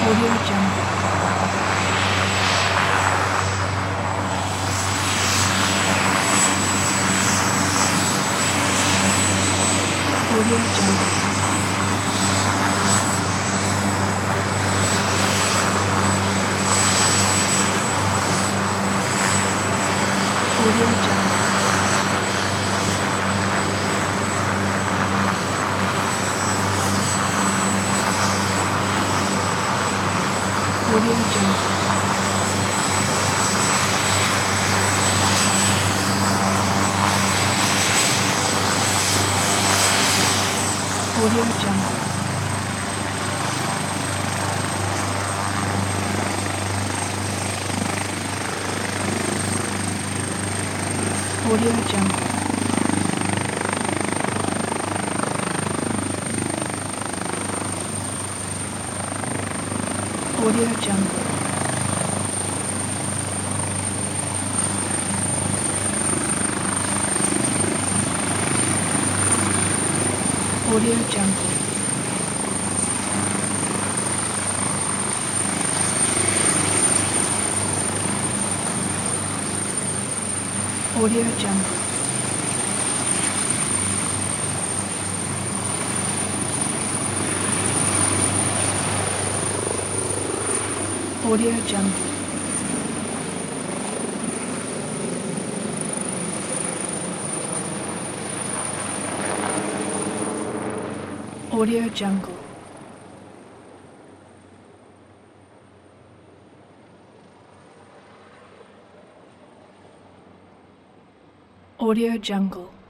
Audio Jungle. Audio Jungle. Audio Jungle. Audio Jungle. Audio Jungle. Audio Jungle. Audio Jungle. Audio Jungle. Audio Jungle. Audio Jungle. Audio Jungle. Audio Jungle.